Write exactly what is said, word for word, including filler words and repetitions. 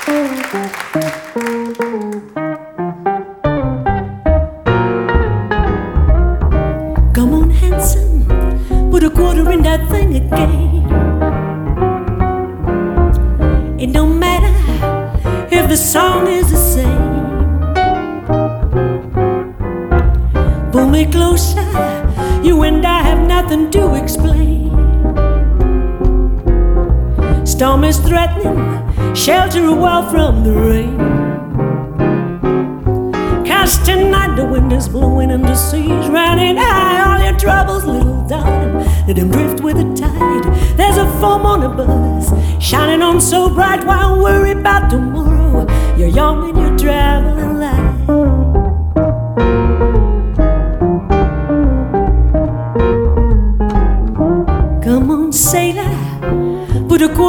Come on, handsome, put a quarter in that thing again. It don't matter if the song is the same. Pull me closer, you and I have nothing to explain. Storm is threatening, shelter a while from the rain. 'Cause tonight the wind is blowing and the sea's running high. All your troubles, little darling, let them drift with the tide. There's a foam on the buzz, shining on so bright. Why worry about tomorrow? You're young and you're traveling light. Come on, sailor, put a quarter